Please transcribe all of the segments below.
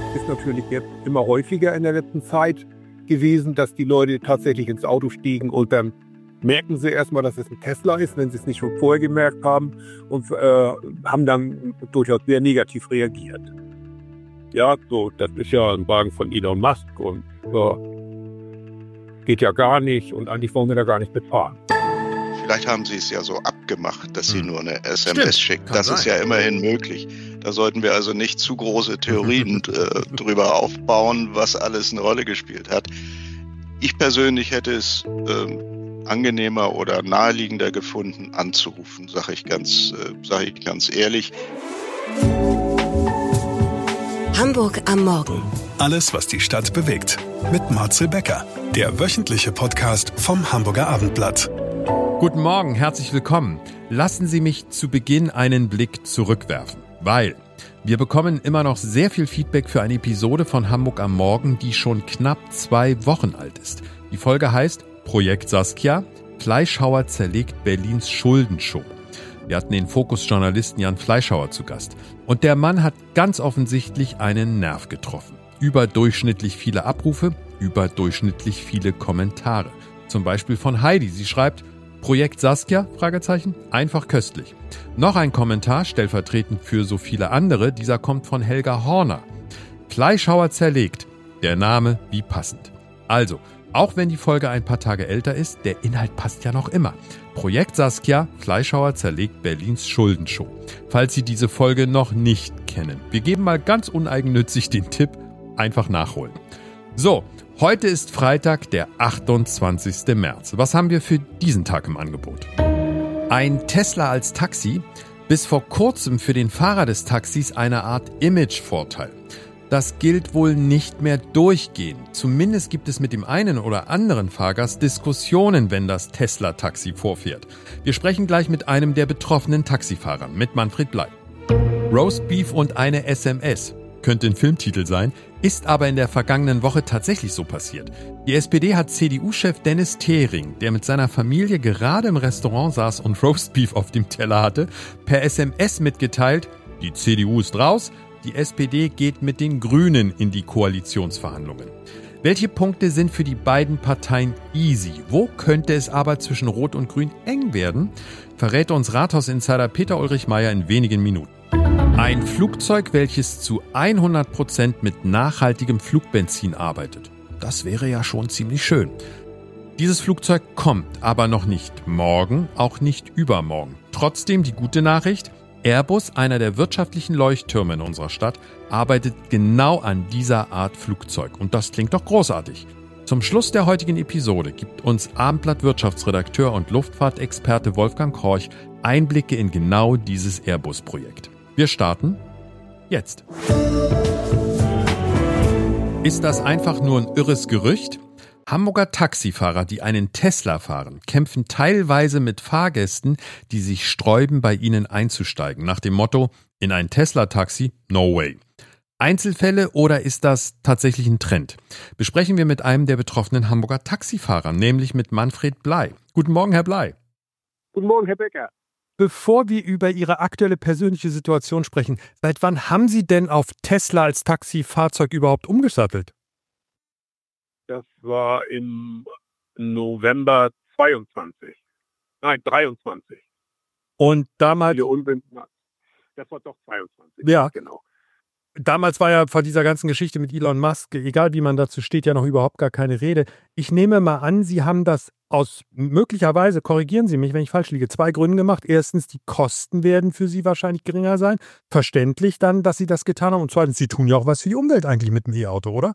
ist natürlich jetzt immer häufiger in der letzten Zeit gewesen, dass die Leute tatsächlich ins Auto stiegen und dann merken sie erstmal, dass es ein Tesla ist, wenn sie es nicht schon vorher gemerkt haben und haben dann durchaus sehr negativ reagiert. Ja, so, das ist ja ein Wagen von Elon Musk und geht ja gar nicht und eigentlich wollen wir da gar nicht mitfahren. Vielleicht haben sie es ja so abgemacht, dass sie nur eine SMS schicken. Das ist ja immerhin möglich. Da sollten wir also nicht zu große Theorien drüber aufbauen, was alles eine Rolle gespielt hat. Ich persönlich hätte es angenehmer oder naheliegender gefunden, anzurufen, sage ich ganz ehrlich. Hamburg am Morgen. Alles, was die Stadt bewegt. Mit Marcel Becker, der wöchentliche Podcast vom Hamburger Abendblatt. Guten Morgen, herzlich willkommen. Lassen Sie mich zu Beginn einen Blick zurückwerfen, weil wir bekommen immer noch sehr viel Feedback für eine Episode von Hamburg am Morgen, die schon knapp 2 Wochen alt ist. Die Folge heißt Projekt Saskia, Fleischhauer zerlegt Berlins Schuldenshow. Wir hatten den Fokus-Journalisten Jan Fleischhauer zu Gast. Und der Mann hat ganz offensichtlich einen Nerv getroffen. Überdurchschnittlich viele Abrufe, überdurchschnittlich viele Kommentare. Zum Beispiel von Heidi. Sie schreibt, Projekt Saskia? Fragezeichen. Einfach köstlich. Noch ein Kommentar, stellvertretend für so viele andere. Dieser kommt von Helga Horner. Fleischhauer zerlegt. Der Name wie passend. Also, auch wenn die Folge ein paar Tage älter ist, der Inhalt passt ja noch immer. Projekt Saskia, Fleischhauer zerlegt Berlins Schuldenshow. Falls Sie diese Folge noch nicht kennen. Wir geben mal ganz uneigennützig den Tipp, einfach nachholen. So, heute ist Freitag, der 28. März. Was haben wir für diesen Tag im Angebot? Ein Tesla als Taxi, bis vor kurzem für den Fahrer des Taxis eine Art Image-Vorteil. Das gilt wohl nicht mehr durchgehend. Zumindest gibt es mit dem einen oder anderen Fahrgast Diskussionen, wenn das Tesla-Taxi vorfährt. Wir sprechen gleich mit einem der betroffenen Taxifahrer, mit Manfred Blei. Roastbeef und eine SMS. Könnte ein Filmtitel sein, ist aber in der vergangenen Woche tatsächlich so passiert. Die SPD hat CDU-Chef Dennis Thering, der mit seiner Familie gerade im Restaurant saß und Roastbeef auf dem Teller hatte, per SMS mitgeteilt, die CDU ist raus, die SPD geht mit den Grünen in die Koalitionsverhandlungen. Welche Punkte sind für die beiden Parteien easy? Wo könnte es aber zwischen Rot und Grün eng werden? Verrät uns Rathaus-Insider Peter Ulrich Meyer in wenigen Minuten. Ein Flugzeug, welches zu 100% mit nachhaltigem Flugbenzin arbeitet. Das wäre ja schon ziemlich schön. Dieses Flugzeug kommt aber noch nicht morgen, auch nicht übermorgen. Trotzdem die gute Nachricht, Airbus, einer der wirtschaftlichen Leuchttürme in unserer Stadt, arbeitet genau an dieser Art Flugzeug. Und das klingt doch großartig. Zum Schluss der heutigen Episode gibt uns Abendblatt-Wirtschaftsredakteur und Luftfahrtexperte Wolfgang Horch Einblicke in genau dieses Airbus-Projekt. Wir starten jetzt. Ist das einfach nur ein irres Gerücht? Hamburger Taxifahrer, die einen Tesla fahren, kämpfen teilweise mit Fahrgästen, die sich sträuben, bei ihnen einzusteigen. Nach dem Motto, in ein Tesla-Taxi, no way. Einzelfälle oder ist das tatsächlich ein Trend? Besprechen wir mit einem der betroffenen Hamburger Taxifahrer, nämlich mit Manfred Blei. Guten Morgen, Herr Blei. Guten Morgen, Herr Becker. Bevor wir über Ihre aktuelle persönliche Situation sprechen, seit wann haben Sie denn auf Tesla als Taxifahrzeug überhaupt umgesattelt? Das war im November 23. Nein, 23. Und damals... Das war doch 22. Ja, genau. Damals war ja von dieser ganzen Geschichte mit Elon Musk, egal wie man dazu steht, ja noch überhaupt gar keine Rede. Ich nehme mal an, Sie haben das aus möglicherweise, korrigieren Sie mich, wenn ich falsch liege, 2 Gründen gemacht. Erstens, die Kosten werden für Sie wahrscheinlich geringer sein. Verständlich dann, dass Sie das getan haben. Und zweitens, Sie tun ja auch was für die Umwelt eigentlich mit dem E-Auto, oder?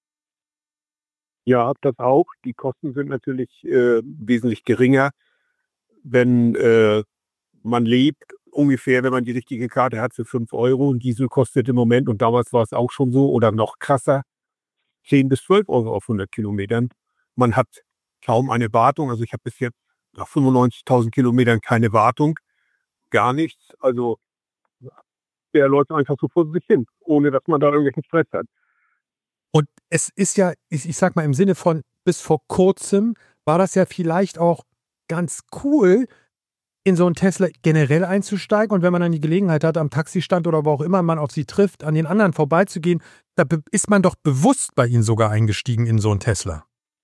Ja, das auch. Die Kosten sind natürlich wesentlich geringer, wenn man lebt. Ungefähr, wenn man die richtige Karte hat, für 5 Euro. Und Diesel kostet im Moment, und damals war es auch schon so, oder noch krasser, 10 bis 12 Euro auf 100 Kilometern. Man hat kaum eine Wartung. Also ich habe bis jetzt nach 95.000 Kilometern keine Wartung. Gar nichts. Also der läuft einfach so vor sich hin, ohne dass man da irgendwelchen Stress hat. Und es ist ja, ich sag mal im Sinne von bis vor kurzem, war das ja vielleicht auch ganz cool, in so einen Tesla generell einzusteigen und wenn man dann die Gelegenheit hat, am Taxistand oder wo auch immer man auf sie trifft, an den anderen vorbeizugehen, Da ist man doch bewusst bei Ihnen sogar eingestiegen in so einen Tesla.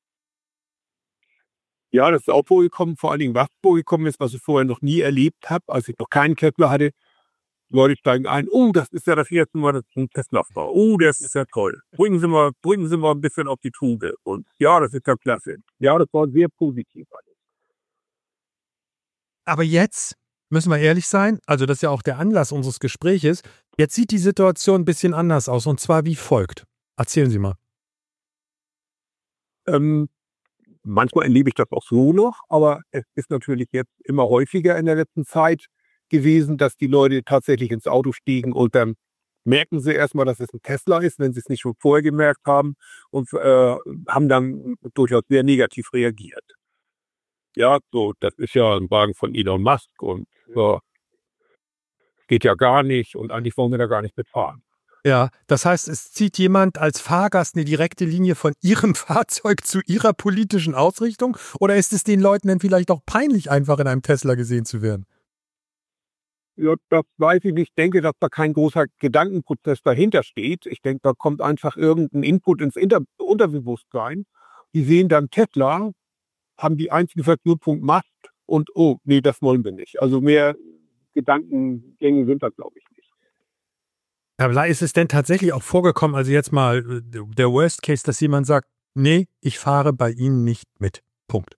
Ja, das ist auch vorgekommen, vor allen Dingen was vorgekommen ist, was ich vorher noch nie erlebt habe, als ich noch keinen Tesla hatte. Leute steigen ein, das ist ja das erste Mal, dass ein Tesla war. Das ist ja toll. Bringen Sie mal ein bisschen auf die Tube. Und ja, das ist ja klasse. Ja, das war sehr positiv alles. Aber jetzt müssen wir ehrlich sein, also das ist ja auch der Anlass unseres Gespräches, jetzt sieht die Situation ein bisschen anders aus, und zwar wie folgt. Erzählen Sie mal. Manchmal erlebe ich das auch so noch, aber es ist natürlich jetzt immer häufiger in der letzten Zeit gewesen, dass die Leute tatsächlich ins Auto stiegen und dann merken sie erstmal, dass es ein Tesla ist, wenn sie es nicht schon vorher gemerkt haben, und haben dann durchaus sehr negativ reagiert. Ja, so, das ist ja ein Wagen von Elon Musk und geht ja gar nicht und eigentlich wollen wir da gar nicht mitfahren. Ja, das heißt, es zieht jemand als Fahrgast eine direkte Linie von Ihrem Fahrzeug zu Ihrer politischen Ausrichtung, oder ist es den Leuten denn vielleicht auch peinlich, einfach in einem Tesla gesehen zu werden? Ja, das weiß ich nicht. Ich denke, dass da kein großer Gedankenprozess dahinter steht. Ich denke, da kommt einfach irgendein Input ins Unterbewusstsein. Die sehen dann Tesla, haben die einzigen Verknüpfung Mast und das wollen wir nicht. Also mehr Gedankengänge sind das, glaube ich, nicht. Aber ist es denn tatsächlich auch vorgekommen, also jetzt mal der Worst Case, dass jemand sagt, nee, ich fahre bei Ihnen nicht mit. Punkt.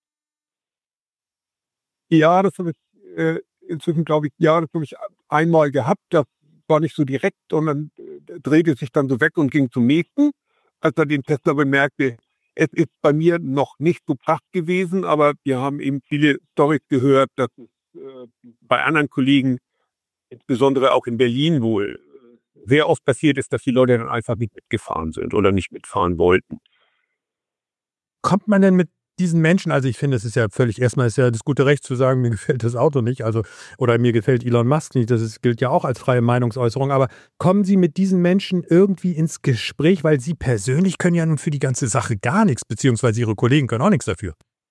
Ja, das habe ich inzwischen, glaube ich, das habe ich einmal gehabt. Das war nicht so direkt, und dann drehte sich dann so weg und ging zum nächsten, als er den Tesla bemerkte. Es ist bei mir noch nicht so pracht gewesen, aber wir haben eben viele Storys gehört, dass es bei anderen Kollegen, insbesondere auch in Berlin wohl, sehr oft passiert ist, dass die Leute dann einfach nicht mitgefahren sind oder nicht mitfahren wollten. Kommt man denn mit diesen Menschen, also ich finde, es ist ja völlig, erstmal ist ja das gute Recht zu sagen, mir gefällt das Auto nicht, oder mir gefällt Elon Musk nicht, gilt ja auch als freie Meinungsäußerung, aber kommen Sie mit diesen Menschen irgendwie ins Gespräch, weil Sie persönlich können ja nun für die ganze Sache gar nichts, beziehungsweise Ihre Kollegen können auch nichts dafür.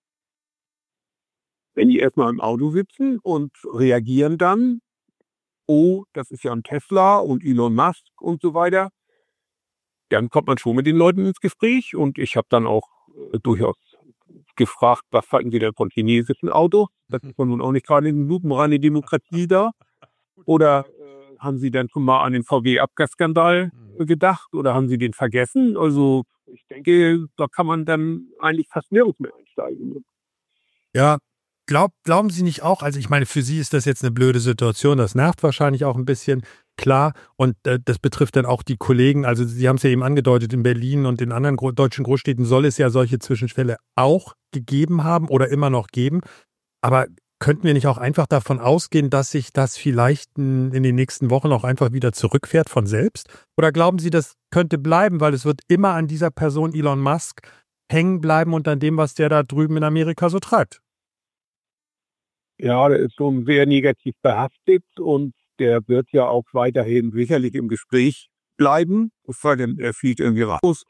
Wenn die erstmal im Auto sitzen und reagieren dann, das ist ja ein Tesla und Elon Musk und so weiter, dann kommt man schon mit den Leuten ins Gespräch, und ich habe dann auch durchaus gefragt, was halten Sie denn von chinesischen Autos? Das ist nun auch nicht gerade eine lupenreine Demokratie da. Oder haben Sie denn schon mal an den VW-Abgasskandal gedacht oder haben Sie den vergessen? Also ich denke, da kann man dann eigentlich fast nirgends mehr einsteigen. Ja, glauben Sie nicht auch, also ich meine, für Sie ist das jetzt eine blöde Situation, das nervt wahrscheinlich auch ein bisschen, klar, und das betrifft dann auch die Kollegen, also Sie haben es ja eben angedeutet, in Berlin und in anderen deutschen Großstädten soll es ja solche Zwischenfälle auch gegeben haben oder immer noch geben, aber könnten wir nicht auch einfach davon ausgehen, dass sich das vielleicht in den nächsten Wochen auch einfach wieder zurückfährt von selbst? Oder glauben Sie, das könnte bleiben, weil es wird immer an dieser Person Elon Musk hängen bleiben und an dem, was der da drüben in Amerika so treibt? Ja, der ist schon sehr negativ behaftet, und der wird ja auch weiterhin sicherlich im Gespräch bleiben, es sei denn, er fliegt irgendwie raus.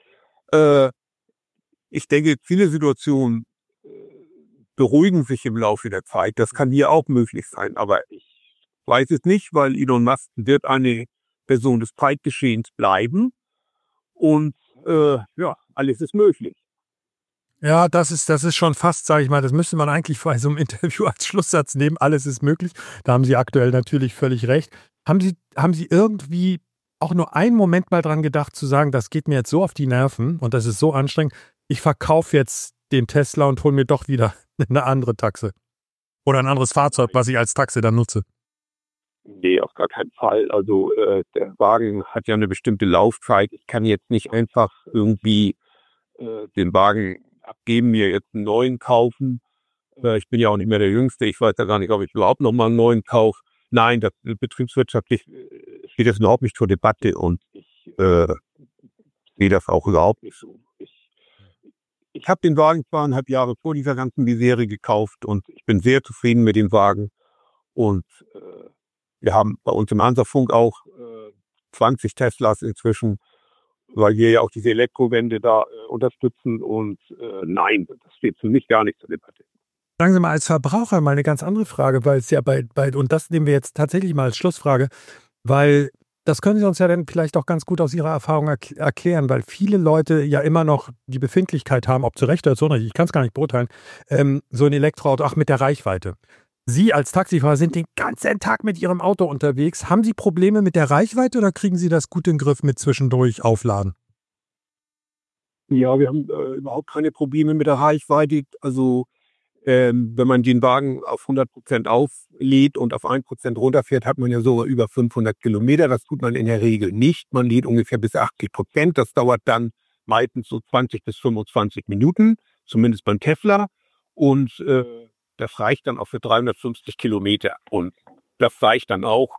Ich denke, viele Situationen beruhigen sich im Laufe der Zeit. Das kann hier auch möglich sein, aber ich weiß es nicht, weil Elon Musk wird eine Person des Zeitgeschehens bleiben, und alles ist möglich. Ja, das ist schon fast, sage ich mal, das müsste man eigentlich bei so einem Interview als Schlusssatz nehmen. Alles ist möglich. Da haben Sie aktuell natürlich völlig recht. Haben Sie irgendwie auch nur einen Moment mal dran gedacht zu sagen, das geht mir jetzt so auf die Nerven und das ist so anstrengend, ich verkaufe jetzt den Tesla und hole mir doch wieder eine andere Taxe oder ein anderes Fahrzeug, was ich als Taxe dann nutze? Nee, auf gar keinen Fall. Also der Wagen hat ja eine bestimmte Laufzeit. Ich kann jetzt nicht einfach irgendwie den Wagen abgeben, mir jetzt einen neuen kaufen. Ich bin ja auch nicht mehr der Jüngste. Ich weiß ja gar nicht, ob ich überhaupt noch mal einen neuen kaufe. Nein, das betriebswirtschaftlich steht das überhaupt nicht zur Debatte, und ich sehe das auch überhaupt nicht so. Ich habe den Wagen 2,5 Jahre vor dieser ganzen Misere gekauft, und ich bin sehr zufrieden mit dem Wagen. Und wir haben bei uns im Hansa-Funk auch 20 Teslas inzwischen, weil wir ja auch diese Elektrowende da unterstützen, und nein, das steht für mich gar nicht zur Debatte. Sagen Sie mal, als Verbraucher mal eine ganz andere Frage, weil es ja und das nehmen wir jetzt tatsächlich mal als Schlussfrage, weil Das können Sie uns ja dann vielleicht auch ganz gut aus Ihrer Erfahrung erklären, weil viele Leute ja immer noch die Befindlichkeit haben, ob zu Recht oder zu Unrecht, ich kann es gar nicht beurteilen, so ein Elektroauto, mit der Reichweite. Sie als Taxifahrer sind den ganzen Tag mit Ihrem Auto unterwegs. Haben Sie Probleme mit der Reichweite oder kriegen Sie das gut in den Griff mit zwischendurch aufladen? Ja, wir haben überhaupt keine Probleme mit der Reichweite. Also wenn man den Wagen auf 100% auflädt und auf 1% runterfährt, hat man ja sogar über 500 Kilometer. Das tut man in der Regel nicht. Man lädt ungefähr bis 80%. Das dauert dann meistens so 20 bis 25 Minuten, zumindest beim Tesla. Und das reicht dann auch für 350 Kilometer. Und das reicht dann auch.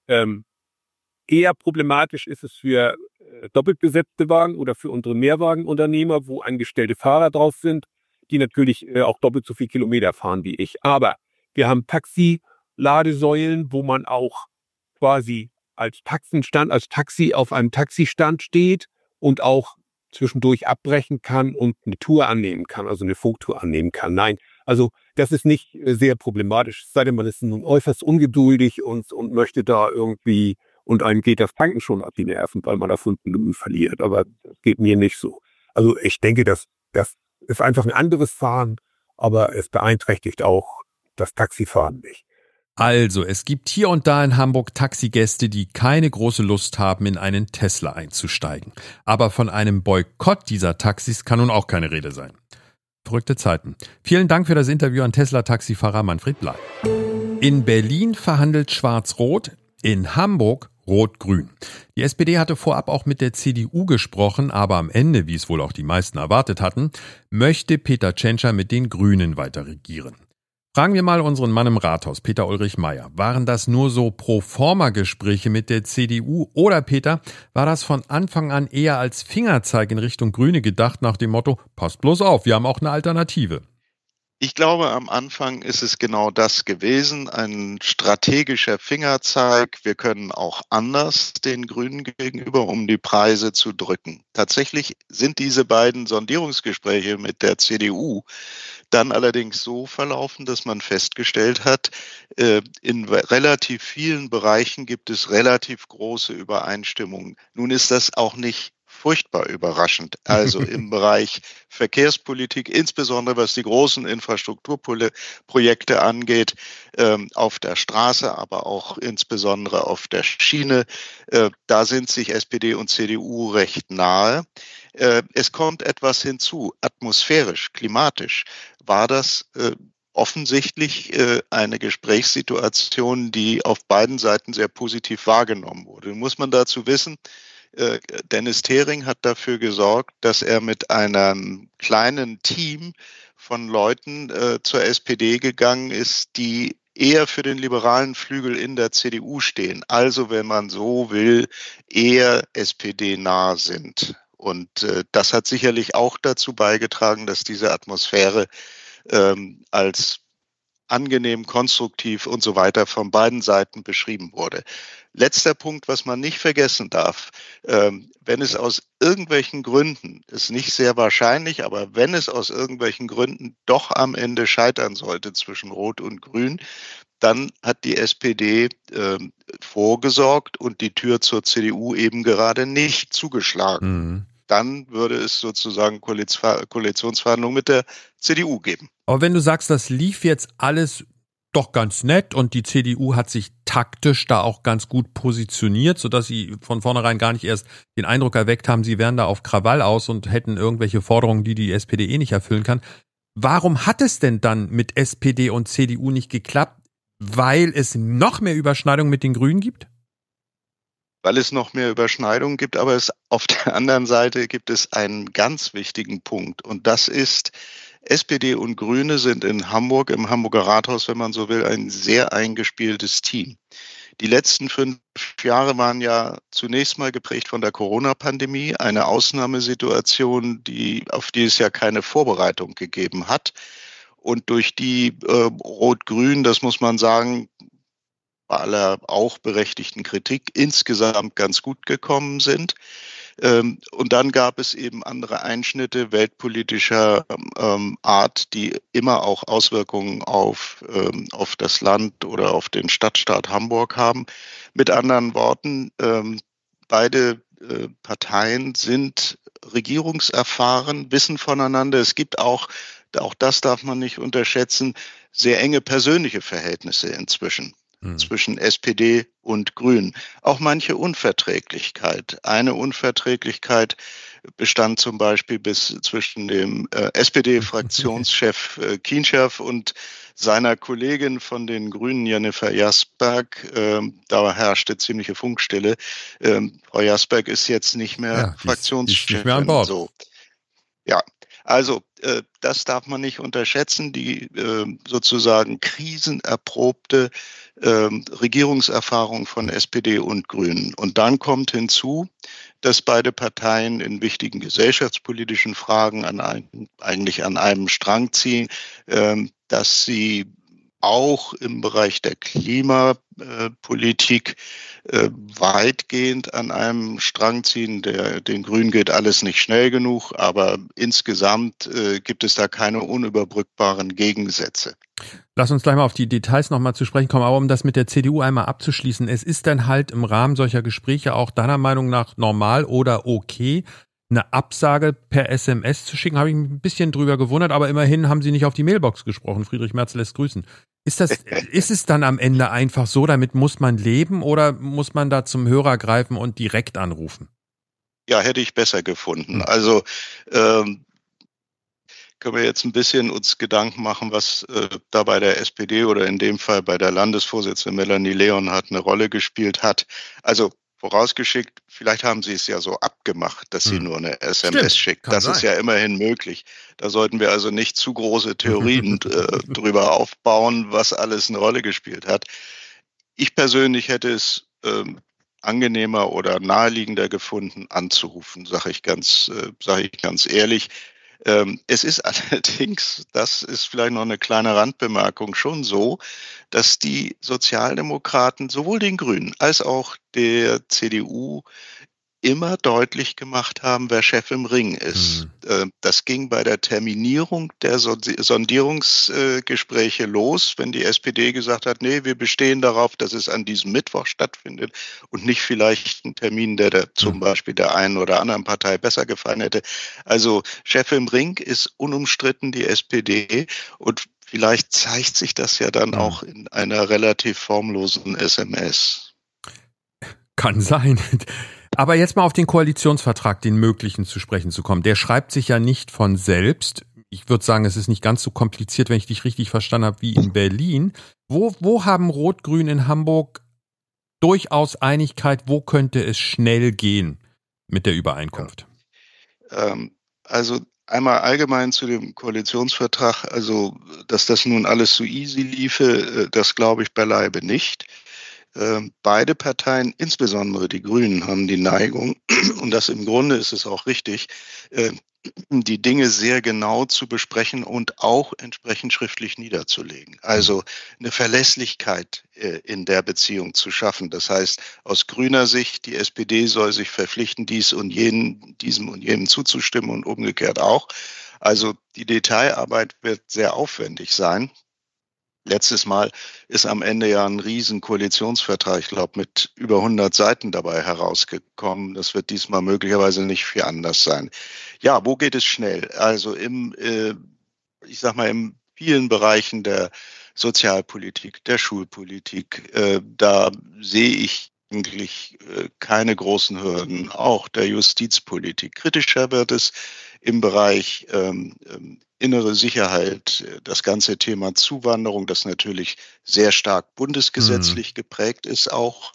Eher problematisch ist es für doppelt besetzte Wagen oder für unsere Mehrwagenunternehmer, wo angestellte Fahrer drauf sind, die natürlich auch doppelt so viel Kilometer fahren wie ich. Aber wir haben Taxi-Ladesäulen, wo man auch quasi als Taxi auf einem Taxistand steht und auch zwischendurch abbrechen kann und eine Tour annehmen kann, also eine Funktour annehmen kann. Nein, also das ist nicht sehr problematisch, es sei denn, man ist nun äußerst ungeduldig und möchte da irgendwie, und einem geht das Tanken schon ab die Nerven, weil man da 5 Minuten verliert. Aber das geht mir nicht so. Also ich denke, das ist einfach ein anderes Fahren, aber es beeinträchtigt auch das Taxifahren nicht. Also, es gibt hier und da in Hamburg Taxigäste, die keine große Lust haben, in einen Tesla einzusteigen. Aber von einem Boykott dieser Taxis kann nun auch keine Rede sein. Verrückte Zeiten. Vielen Dank für das Interview an Tesla-Taxifahrer Manfred Blei. In Berlin verhandelt Schwarz-Rot, in Hamburg Rot-Grün. Die SPD hatte vorab auch mit der CDU gesprochen, aber am Ende, wie es wohl auch die meisten erwartet hatten, möchte Peter Tschentscher mit den Grünen weiter regieren. Fragen wir mal unseren Mann im Rathaus, Peter Ulrich Meyer. Waren das nur so Proforma-Gespräche mit der CDU oder, Peter, war das von Anfang an eher als Fingerzeig in Richtung Grüne gedacht nach dem Motto, passt bloß auf, wir haben auch eine Alternative? Ich glaube, am Anfang ist es genau das gewesen, ein strategischer Fingerzeig. Wir können auch anders den Grünen gegenüber, um die Preise zu drücken. Tatsächlich sind diese beiden Sondierungsgespräche mit der CDU dann allerdings so verlaufen, dass man festgestellt hat, in relativ vielen Bereichen gibt es relativ große Übereinstimmungen. Nun ist das auch nicht furchtbar überraschend. Also im Bereich Verkehrspolitik, insbesondere was die großen Infrastrukturprojekte angeht, auf der Straße, aber auch insbesondere auf der Schiene, da sind sich SPD und CDU recht nahe. Es kommt etwas hinzu, atmosphärisch, klimatisch war das offensichtlich eine Gesprächssituation, die auf beiden Seiten sehr positiv wahrgenommen wurde. Nun muss man dazu wissen, Dennis Thering hat dafür gesorgt, dass er mit einem kleinen Team von Leuten zur SPD gegangen ist, die eher für den liberalen Flügel in der CDU stehen. Also, wenn man so will, eher SPD-nah sind. Und das hat sicherlich auch dazu beigetragen, dass diese Atmosphäre als angenehm, konstruktiv und so weiter von beiden Seiten beschrieben wurde. Letzter Punkt, was man nicht vergessen darf, wenn es aus irgendwelchen Gründen, ist nicht sehr wahrscheinlich, aber wenn es aus irgendwelchen Gründen doch am Ende scheitern sollte zwischen Rot und Grün, dann hat die SPD vorgesorgt und die Tür zur CDU eben gerade nicht zugeschlagen. Mhm. Dann würde es sozusagen Koalitionsverhandlungen mit der CDU geben. Aber wenn du sagst, das lief jetzt alles doch ganz nett und die CDU hat sich taktisch da auch ganz gut positioniert, sodass sie von vornherein gar nicht erst den Eindruck erweckt haben, sie wären da auf Krawall aus und hätten irgendwelche Forderungen, die die SPD eh nicht erfüllen kann. Warum hat es denn dann mit SPD und CDU nicht geklappt? Weil es noch mehr Überschneidungen mit den Grünen gibt? Weil es noch mehr Überschneidungen gibt, aber auf der anderen Seite gibt es einen ganz wichtigen Punkt und das ist, SPD und Grüne sind in Hamburg, im Hamburger Rathaus, wenn man so will, ein sehr eingespieltes Team. Die letzten 5 Jahre waren ja zunächst mal geprägt von der Corona-Pandemie, eine Ausnahmesituation, auf die es ja keine Vorbereitung gegeben hat. Und durch die Rot-Grün, das muss man sagen, bei aller auch berechtigten Kritik insgesamt ganz gut gekommen sind. Und dann gab es eben andere Einschnitte weltpolitischer Art, die immer auch Auswirkungen auf das Land oder auf den Stadtstaat Hamburg haben. Mit anderen Worten, beide Parteien sind regierungserfahren, wissen voneinander. Es gibt auch das darf man nicht unterschätzen, sehr enge persönliche Verhältnisse inzwischen. Zwischen SPD und Grünen. Auch manche Unverträglichkeit. Eine Unverträglichkeit bestand zum Beispiel bis zwischen dem SPD-Fraktionschef Kienschärf und seiner Kollegin von den Grünen, Jennifer Jasberg. Da herrschte ziemliche Funkstille. Frau Jasberg ist jetzt nicht mehr Fraktionschefin. Nicht mehr an Bord. So. Ja, also das darf man nicht unterschätzen, die sozusagen krisenerprobte Regierungserfahrung von SPD und Grünen. Und dann kommt hinzu, dass beide Parteien in wichtigen gesellschaftspolitischen Fragen eigentlich an einem Strang ziehen, dass sie auch im Bereich der Klimapolitik weitgehend an einem Strang ziehen. Den Grünen geht alles nicht schnell genug, aber insgesamt gibt es da keine unüberbrückbaren Gegensätze. Lass uns gleich mal auf die Details nochmal zu sprechen kommen, aber um das mit der CDU einmal abzuschließen, es ist dann halt im Rahmen solcher Gespräche auch deiner Meinung nach normal oder okay, eine Absage per SMS zu schicken, habe ich mich ein bisschen drüber gewundert, aber immerhin haben Sie nicht auf die Mailbox gesprochen. Friedrich Merz lässt grüßen. Ist es dann am Ende einfach so, damit muss man leben oder muss man da zum Hörer greifen und direkt anrufen? Ja, hätte ich besser gefunden. Also können wir jetzt ein bisschen uns Gedanken machen, was da bei der SPD oder in dem Fall bei der Landesvorsitzenden Melanie Leonhardt eine Rolle gespielt hat. Also vorausgeschickt, vielleicht haben Sie es ja so abgemacht, dass Sie nur eine SMS schickt. Das ist ja immerhin möglich. Da sollten wir also nicht zu große Theorien drüber aufbauen, was alles eine Rolle gespielt hat. Ich persönlich hätte es angenehmer oder naheliegender gefunden, anzurufen, sage ich ganz ehrlich. Es ist allerdings, das ist vielleicht noch eine kleine Randbemerkung, schon so, dass die Sozialdemokraten sowohl den Grünen als auch der CDU immer deutlich gemacht haben, wer Chef im Ring ist. Das ging bei der Terminierung der Sondierungsgespräche los, wenn die SPD gesagt hat, nee, wir bestehen darauf, dass es an diesem Mittwoch stattfindet und nicht vielleicht ein Termin, der zum Beispiel der einen oder anderen Partei besser gefallen hätte. Also Chef im Ring ist unumstritten die SPD und vielleicht zeigt sich das ja dann auch in einer relativ formlosen SMS. Kann sein. Aber jetzt mal auf den Koalitionsvertrag, den möglichen, zu sprechen zu kommen. Der schreibt sich ja nicht von selbst. Ich würde sagen, es ist nicht ganz so kompliziert, wenn ich dich richtig verstanden habe, wie in Berlin. Wo haben Rot-Grün in Hamburg durchaus Einigkeit? Wo könnte es schnell gehen mit der Übereinkunft? Also einmal allgemein zu dem Koalitionsvertrag. Also, dass das nun alles so easy liefe, das glaube ich beileibe nicht. Beide Parteien, insbesondere die Grünen, haben die Neigung, und das im Grunde ist es auch richtig, die Dinge sehr genau zu besprechen und auch entsprechend schriftlich niederzulegen. Also eine Verlässlichkeit in der Beziehung zu schaffen. Das heißt, aus grüner Sicht, die SPD soll sich verpflichten, diesem und jenem zuzustimmen und umgekehrt auch. Also die Detailarbeit wird sehr aufwendig sein. Letztes Mal ist am Ende ja ein riesen Koalitionsvertrag, ich glaube, mit über 100 Seiten dabei herausgekommen. Das wird diesmal möglicherweise nicht viel anders sein. Ja, wo geht es schnell? Also in vielen Bereichen der Sozialpolitik, der Schulpolitik, da sehe ich eigentlich keine großen Hürden, auch der Justizpolitik. Kritischer wird es im Bereich innere Sicherheit, das ganze Thema Zuwanderung, das natürlich sehr stark bundesgesetzlich geprägt ist auch.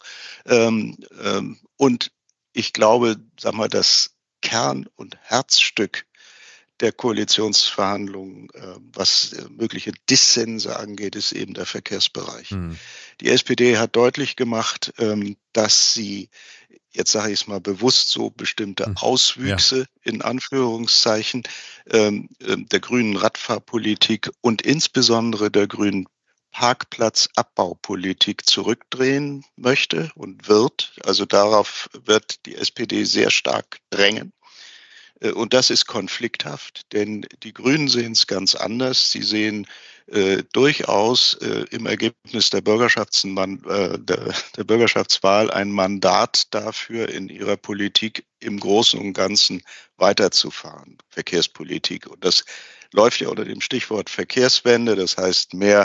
Und ich glaube, das Kern- und Herzstück der Koalitionsverhandlungen, was mögliche Dissense angeht, ist eben der Verkehrsbereich. Die SPD hat deutlich gemacht, dass sie, jetzt sage ich es mal bewusst so, bestimmte Auswüchse in Anführungszeichen der grünen Radfahrpolitik und insbesondere der grünen Parkplatzabbaupolitik zurückdrehen möchte und wird. Also darauf wird die SPD sehr stark drängen. Und das ist konflikthaft, denn die Grünen sehen es ganz anders. Sie sehen durchaus im Ergebnis der Bürgerschaftswahl ein Mandat dafür, in ihrer Politik im Großen und Ganzen weiterzufahren, Verkehrspolitik. Und das läuft ja unter dem Stichwort Verkehrswende, das heißt mehr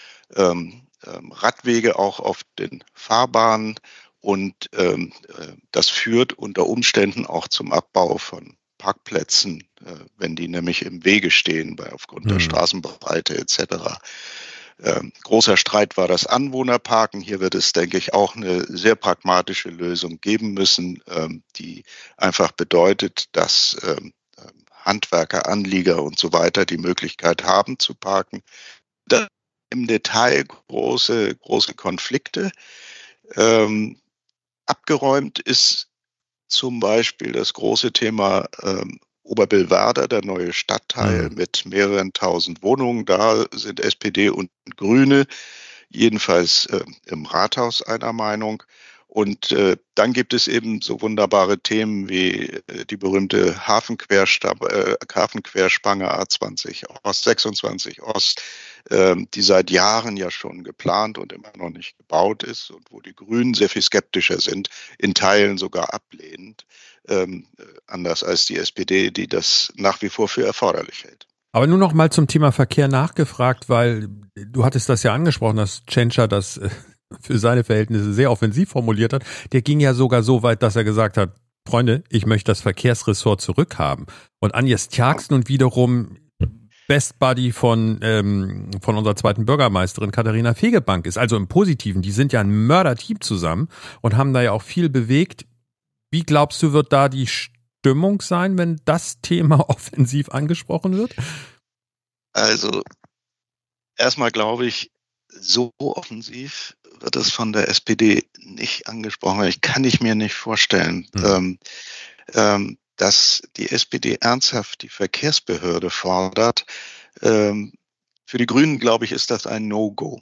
Radwege auch auf den Fahrbahnen und das führt unter Umständen auch zum Abbau von Parkplätzen, wenn die nämlich im Wege stehen, aufgrund der Straßenbreite etc. Großer Streit war das Anwohnerparken. Hier wird es, denke ich, auch eine sehr pragmatische Lösung geben müssen, die einfach bedeutet, dass Handwerker, Anlieger und so weiter die Möglichkeit haben zu parken. Da im Detail große Konflikte. Abgeräumt ist zum Beispiel das große Thema Oberbillwerder, der neue Stadtteil mit mehreren tausend Wohnungen. Da sind SPD und Grüne jedenfalls im Rathaus einer Meinung. Und dann gibt es eben so wunderbare Themen wie die berühmte Hafenquerspange A20 Ost, 26 Ost, die seit Jahren ja schon geplant und immer noch nicht gebaut ist und wo die Grünen sehr viel skeptischer sind, in Teilen sogar ablehnend, anders als die SPD, die das nach wie vor für erforderlich hält. Aber nur noch mal zum Thema Verkehr nachgefragt, weil du hattest das ja angesprochen, dass Tschentscher das für seine Verhältnisse sehr offensiv formuliert hat. Der ging ja sogar so weit, dass er gesagt hat, Freunde, ich möchte das Verkehrsressort zurückhaben. Und Agnes Tjax nun wiederum Best Buddy von unserer zweiten Bürgermeisterin Katharina Fegebank ist. Also im Positiven, die sind ja ein Mörderteam zusammen und haben da ja auch viel bewegt. Wie glaubst du, wird da die Stimmung sein, wenn das Thema offensiv angesprochen wird? Also erstmal glaube ich, so offensiv wird es von der SPD nicht angesprochen. Ich kann mir nicht vorstellen, dass die SPD ernsthaft die Verkehrsbehörde fordert. Für die Grünen, glaube ich, ist das ein No-Go.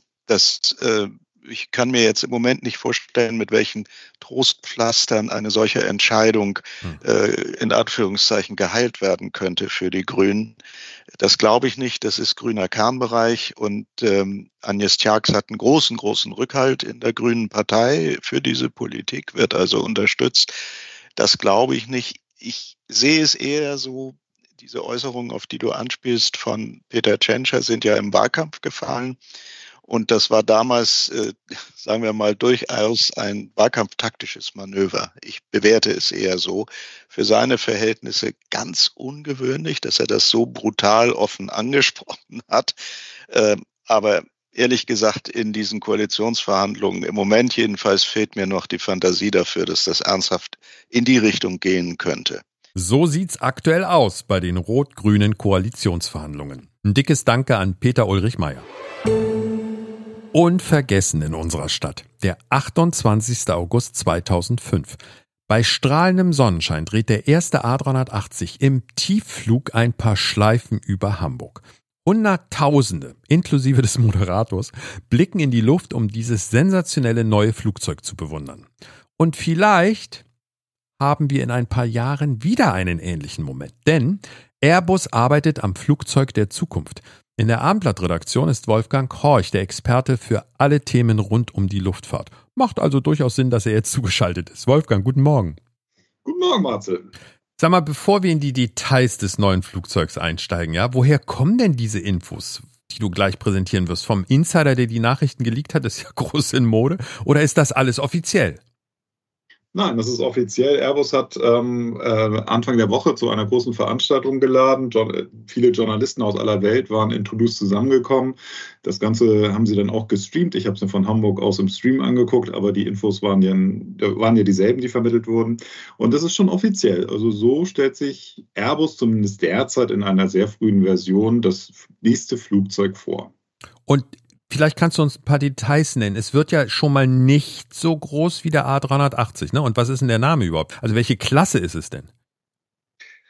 Ich kann mir jetzt im Moment nicht vorstellen, mit welchen Trostpflastern eine solche Entscheidung in Anführungszeichen geheilt werden könnte für die Grünen. Das glaube ich nicht. Das ist grüner Kernbereich und Agnes Tjax hat einen großen Rückhalt in der Grünen Partei für diese Politik, wird also unterstützt. Das glaube ich nicht. Ich sehe es eher so, diese Äußerungen, auf die du anspielst, von Peter Tschentscher sind ja im Wahlkampf gefallen. Und das war damals, sagen wir mal, durchaus ein wahlkampftaktisches Manöver. Ich bewerte es eher so. Für seine Verhältnisse ganz ungewöhnlich, dass er das so brutal offen angesprochen hat. Aber ehrlich gesagt, in diesen Koalitionsverhandlungen, im Moment jedenfalls, fehlt mir noch die Fantasie dafür, dass das ernsthaft in die Richtung gehen könnte. So sieht's aktuell aus bei den rot-grünen Koalitionsverhandlungen. Ein dickes Danke an Peter Ulrich Meyer. Unvergessen in unserer Stadt, der 28. August 2005. Bei strahlendem Sonnenschein dreht der erste A380 im Tiefflug ein paar Schleifen über Hamburg. Hunderttausende, inklusive des Moderators, blicken in die Luft, um dieses sensationelle neue Flugzeug zu bewundern. Und vielleicht haben wir in ein paar Jahren wieder einen ähnlichen Moment, denn Airbus arbeitet am Flugzeug der Zukunft. In der Abendblatt-Redaktion ist Wolfgang Horch der Experte für alle Themen rund um die Luftfahrt. Macht also durchaus Sinn, dass er jetzt zugeschaltet ist. Wolfgang, guten Morgen. Guten Morgen, Marcel. Sag mal, bevor wir in die Details des neuen Flugzeugs einsteigen, ja, woher kommen denn diese Infos, die du gleich präsentieren wirst? Vom Insider, der die Nachrichten geleakt hat, ist ja groß in Mode. Oder ist das alles offiziell? Nein, das ist offiziell. Airbus hat Anfang der Woche zu einer großen Veranstaltung geladen. Viele Journalisten aus aller Welt waren in Toulouse zusammengekommen. Das Ganze haben sie dann auch gestreamt. Ich habe es mir von Hamburg aus im Stream angeguckt, aber die Infos waren ja dieselben, die vermittelt wurden. Und das ist schon offiziell. Also so stellt sich Airbus zumindest derzeit in einer sehr frühen Version das nächste Flugzeug vor. Und vielleicht kannst du uns ein paar Details nennen. Es wird ja schon mal nicht so groß wie der A380, ne? Und was ist denn der Name überhaupt? Also welche Klasse ist es denn?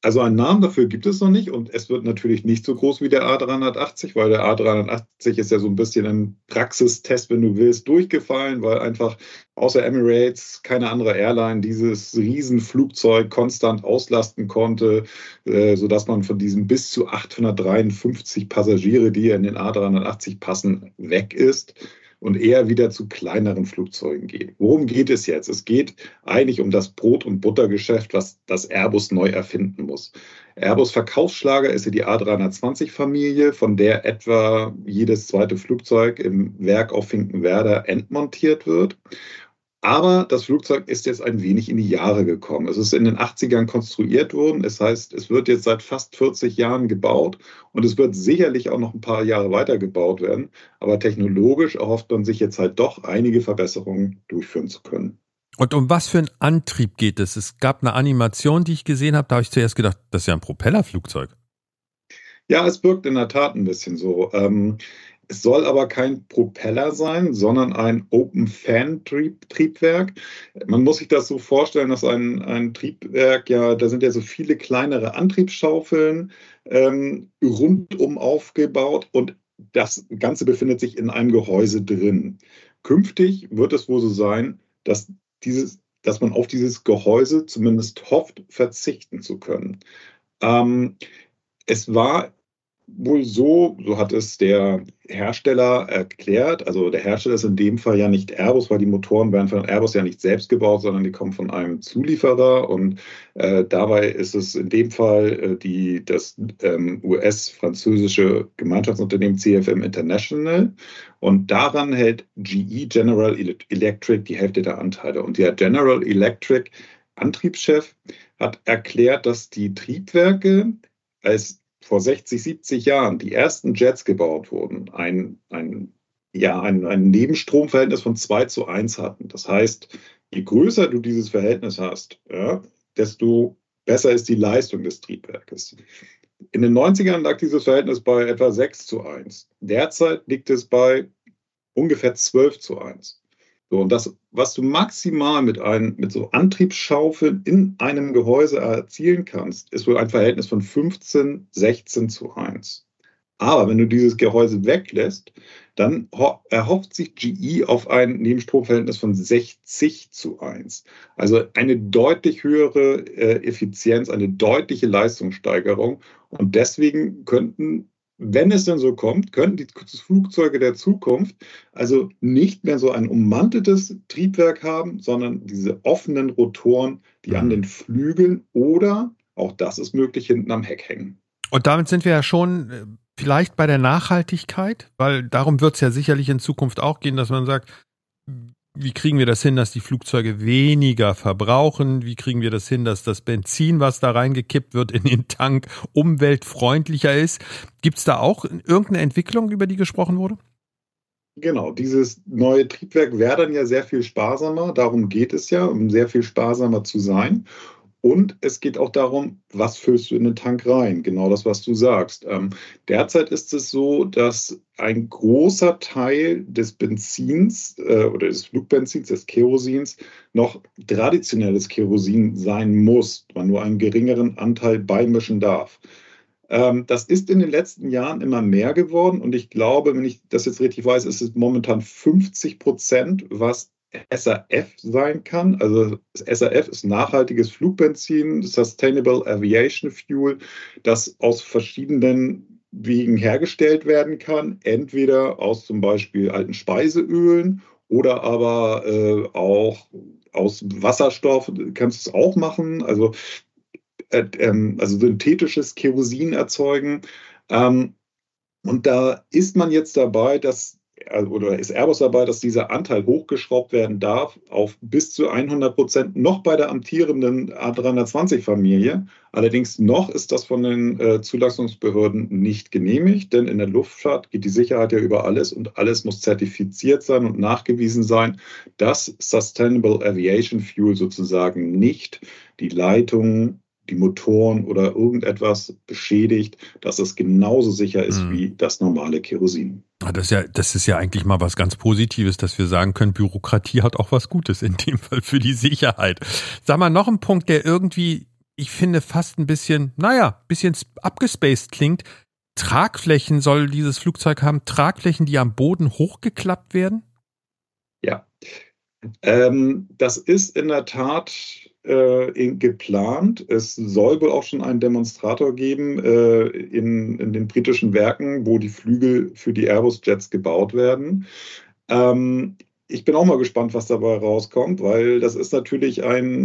Also einen Namen dafür gibt es noch nicht und es wird natürlich nicht so groß wie der A380, weil der A380 ist ja so ein bisschen ein Praxistest, wenn du willst, durchgefallen, weil einfach außer Emirates keine andere Airline dieses Riesenflugzeug konstant auslasten konnte, sodass man von diesen bis zu 853 Passagiere, die in den A380 passen, weg ist und eher wieder zu kleineren Flugzeugen geht. Worum geht es jetzt? Es geht eigentlich um das Brot- und Buttergeschäft, was das Airbus neu erfinden muss. Airbus Verkaufsschlager ist ja die A320-Familie, von der etwa jedes zweite Flugzeug im Werk auf Finkenwerder entmontiert wird. Aber das Flugzeug ist jetzt ein wenig in die Jahre gekommen. Es ist in den 80ern konstruiert worden. Das heißt, es wird jetzt seit fast 40 Jahren gebaut und es wird sicherlich auch noch ein paar Jahre weiter gebaut werden. Aber technologisch erhofft man sich jetzt halt doch einige Verbesserungen durchführen zu können. Und um was für einen Antrieb geht es? Es gab eine Animation, die ich gesehen habe, da habe ich zuerst gedacht, das ist ja ein Propellerflugzeug. Ja, es wirkt in der Tat ein bisschen so. Es soll aber kein Propeller sein, sondern ein Open-Fan-Triebwerk. Man muss sich das so vorstellen, dass ein Triebwerk, ja, da sind ja so viele kleinere Antriebsschaufeln rundum aufgebaut und das Ganze befindet sich in einem Gehäuse drin. Künftig wird es wohl so sein, dass man auf dieses Gehäuse zumindest hofft, verzichten zu können. Es war wohl so hat es der Hersteller erklärt, also der Hersteller ist in dem Fall ja nicht Airbus, weil die Motoren werden von Airbus ja nicht selbst gebaut, sondern die kommen von einem Zulieferer und dabei ist es in dem Fall das US-französische Gemeinschaftsunternehmen CFM International und daran hält GE General Electric die Hälfte der Anteile und der General Electric Antriebschef hat erklärt, dass die Triebwerke als vor 60, 70 Jahren die ersten Jets gebaut wurden, ein Nebenstromverhältnis von 2:1 hatten. Das heißt, je größer du dieses Verhältnis hast, ja, desto besser ist die Leistung des Triebwerkes. In den 90ern lag dieses Verhältnis bei etwa 6:1. Derzeit liegt es bei ungefähr 12:1. So, und das, was du maximal mit so Antriebsschaufeln in einem Gehäuse erzielen kannst, ist wohl ein Verhältnis von 15:16:1. Aber wenn du dieses Gehäuse weglässt, dann erhofft sich GE auf ein Nebenstromverhältnis von 60:1. Also eine deutlich höhere Effizienz, eine deutliche Leistungssteigerung. Und deswegen könnten, wenn es denn so kommt, könnten die Flugzeuge der Zukunft also nicht mehr so ein ummanteltes Triebwerk haben, sondern diese offenen Rotoren, die an den Flügeln oder, auch das ist möglich, hinten am Heck hängen. Und damit sind wir ja schon vielleicht bei der Nachhaltigkeit, weil darum wird es ja sicherlich in Zukunft auch gehen, dass man sagt, wie kriegen wir das hin, dass die Flugzeuge weniger verbrauchen? Wie kriegen wir das hin, dass das Benzin, was da reingekippt wird in den Tank, umweltfreundlicher ist? Gibt es da auch irgendeine Entwicklung, über die gesprochen wurde? Genau, dieses neue Triebwerk wäre dann ja sehr viel sparsamer. Darum geht es ja, um sehr viel sparsamer zu sein. Und es geht auch darum, was füllst du in den Tank rein? Genau das, was du sagst. Derzeit ist es so, dass ein großer Teil des Benzins oder des Flugbenzins, des Kerosins, noch traditionelles Kerosin sein muss, man nur einen geringeren Anteil beimischen darf. Das ist in den letzten Jahren immer mehr geworden und ich glaube, wenn ich das jetzt richtig weiß, ist es momentan 50%, was SAF sein kann. Also SAF ist nachhaltiges Flugbenzin, Sustainable Aviation Fuel, das aus verschiedenen Wegen hergestellt werden kann. Entweder aus zum Beispiel alten Speiseölen oder aber auch aus Wasserstoff kannst du es auch machen. Also synthetisches Kerosin erzeugen. Und da ist man jetzt dabei, oder ist Airbus dabei, dass dieser Anteil hochgeschraubt werden darf auf bis zu 100%, noch bei der amtierenden A320-Familie. Allerdings noch ist das von den Zulassungsbehörden nicht genehmigt, denn in der Luftfahrt geht die Sicherheit ja über alles und alles muss zertifiziert sein und nachgewiesen sein, dass Sustainable Aviation Fuel sozusagen nicht die Leitungen, die Motoren oder irgendetwas beschädigt, dass es genauso sicher ist wie das normale Kerosin. Das ist ja eigentlich mal was ganz Positives, dass wir sagen können, Bürokratie hat auch was Gutes in dem Fall für die Sicherheit. Sag mal, noch ein Punkt, der irgendwie ich finde, fast ein bisschen abgespaced klingt. Tragflächen soll dieses Flugzeug haben, Tragflächen, die am Boden hochgeklappt werden? Ja, das ist in der Tat geplant. Es soll wohl auch schon einen Demonstrator geben in den britischen Werken, wo die Flügel für die Airbus-Jets gebaut werden. Ich bin auch mal gespannt, was dabei rauskommt, weil das ist natürlich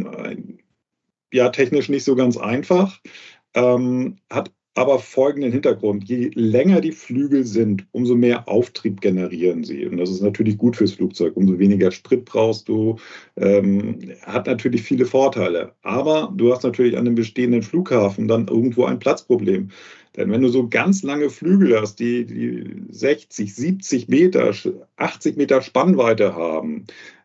technisch nicht so ganz einfach, hat aber folgenden Hintergrund. Je länger die Flügel sind, umso mehr Auftrieb generieren sie. Und das ist natürlich gut fürs Flugzeug. Umso weniger Sprit brauchst du. Hat natürlich viele Vorteile. Aber du hast natürlich an dem bestehenden Flughafen dann irgendwo ein Platzproblem. Denn wenn du so ganz lange Flügel hast, die 60, 70 Meter, 80 Meter Spannweite haben,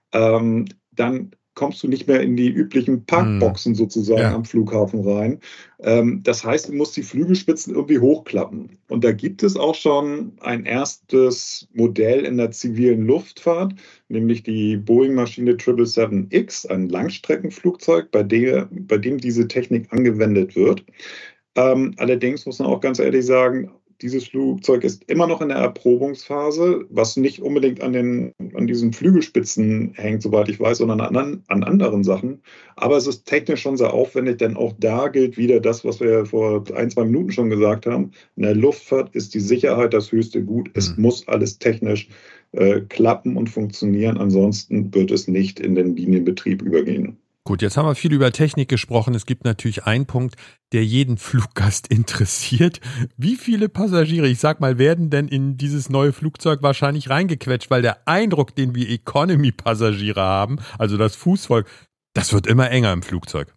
dann kommst du nicht mehr in die üblichen Parkboxen sozusagen am Flughafen rein. Das heißt, du musst die Flügelspitzen irgendwie hochklappen. Und da gibt es auch schon ein erstes Modell in der zivilen Luftfahrt, nämlich die Boeing-Maschine 777X, ein Langstreckenflugzeug, bei dem diese Technik angewendet wird. Allerdings muss man auch ganz ehrlich sagen, dieses Flugzeug ist immer noch in der Erprobungsphase, was nicht unbedingt an diesen Flügelspitzen hängt, soweit ich weiß, sondern an anderen Sachen. Aber es ist technisch schon sehr aufwendig, denn auch da gilt wieder das, was wir vor 1-2 Minuten schon gesagt haben. In der Luftfahrt ist die Sicherheit das höchste Gut. Es muss alles technisch klappen und funktionieren. Ansonsten wird es nicht in den Linienbetrieb übergehen. Gut, jetzt haben wir viel über Technik gesprochen. Es gibt natürlich einen Punkt, der jeden Fluggast interessiert. Wie viele Passagiere, ich sag mal, werden denn in dieses neue Flugzeug wahrscheinlich reingequetscht? Weil der Eindruck, den wir Economy-Passagiere haben, also das Fußvolk, das wird immer enger im Flugzeug.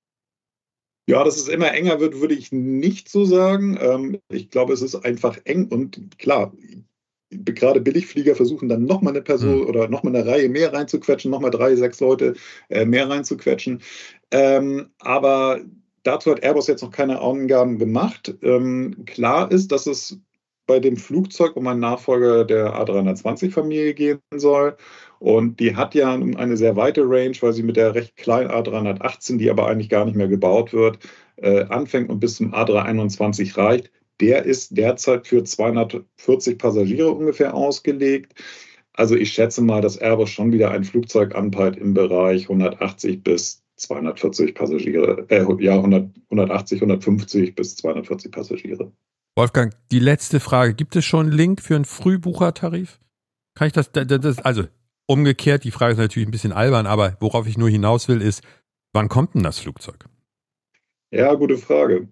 Ja, dass es immer enger wird, würde ich nicht so sagen. Ich glaube, es ist einfach eng und klar, gerade Billigflieger versuchen dann nochmal eine Person oder nochmal eine Reihe mehr reinzuquetschen, nochmal 3, 6 Leute mehr reinzuquetschen. Aber dazu hat Airbus jetzt noch keine Angaben gemacht. Klar ist, dass es bei dem Flugzeug um einen Nachfolger der A320-Familie gehen soll. Und die hat ja eine sehr weite Range, weil sie mit der recht kleinen A318, die aber eigentlich gar nicht mehr gebaut wird, anfängt und bis zum A321 reicht. Der ist derzeit für 240 Passagiere ungefähr ausgelegt. Also ich schätze mal, dass Airbus schon wieder ein Flugzeug anpeilt im Bereich 180 bis 240 Passagiere. 180, 150 bis 240 Passagiere. Wolfgang, die letzte Frage. Gibt es schon einen Link für einen Frühbuchertarif? Kann ich das also umgekehrt, die Frage ist natürlich ein bisschen albern, aber worauf ich nur hinaus will, ist, wann kommt denn das Flugzeug? Ja, gute Frage.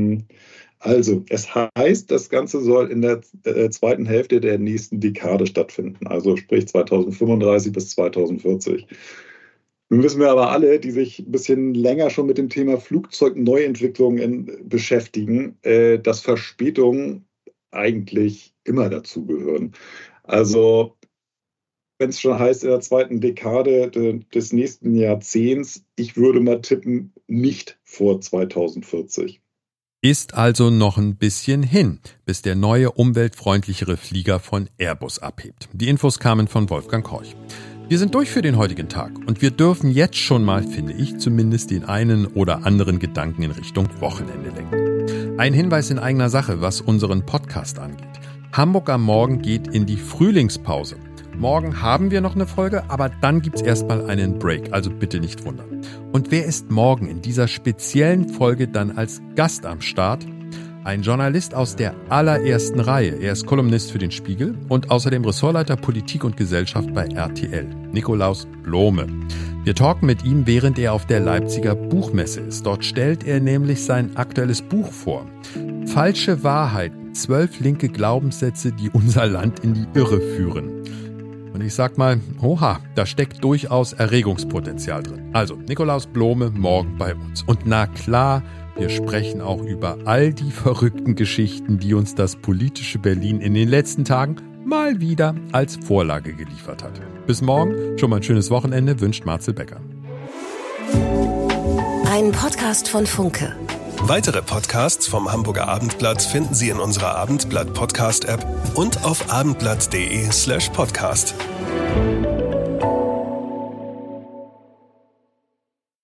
Also, es heißt, das Ganze soll in der zweiten Hälfte der nächsten Dekade stattfinden, also sprich 2035 bis 2040. Nun wissen wir aber alle, die sich ein bisschen länger schon mit dem Thema Flugzeugneuentwicklungen beschäftigen, dass Verspätungen eigentlich immer dazugehören. Also, wenn es schon heißt, in der zweiten Dekade des nächsten Jahrzehnts, ich würde mal tippen, nicht vor 2040. Ist also noch ein bisschen hin, bis der neue, umweltfreundlichere Flieger von Airbus abhebt. Die Infos kamen von Wolfgang Korch. Wir sind durch für den heutigen Tag und wir dürfen jetzt schon mal, finde ich, zumindest den einen oder anderen Gedanken in Richtung Wochenende lenken. Ein Hinweis in eigener Sache, was unseren Podcast angeht. Hamburg am Morgen geht in die Frühlingspause. Morgen haben wir noch eine Folge, aber dann gibt's erstmal einen Break, also bitte nicht wundern. Und wer ist morgen in dieser speziellen Folge dann als Gast am Start? Ein Journalist aus der allerersten Reihe. Er ist Kolumnist für den Spiegel und außerdem Ressortleiter Politik und Gesellschaft bei RTL, Nikolaus Blome. Wir talken mit ihm, während er auf der Leipziger Buchmesse ist. Dort stellt er nämlich sein aktuelles Buch vor. Falsche Wahrheiten, 12 linke Glaubenssätze, die unser Land in die Irre führen. Und ich sag mal, oha, da steckt durchaus Erregungspotenzial drin. Also, Nikolaus Blome morgen bei uns. Und na klar, wir sprechen auch über all die verrückten Geschichten, die uns das politische Berlin in den letzten Tagen mal wieder als Vorlage geliefert hat. Bis morgen, schon mal ein schönes Wochenende, wünscht Marcel Becker. Ein Podcast von Funke. Weitere Podcasts vom Hamburger Abendblatt finden Sie in unserer Abendblatt-Podcast-App und auf abendblatt.de/podcast.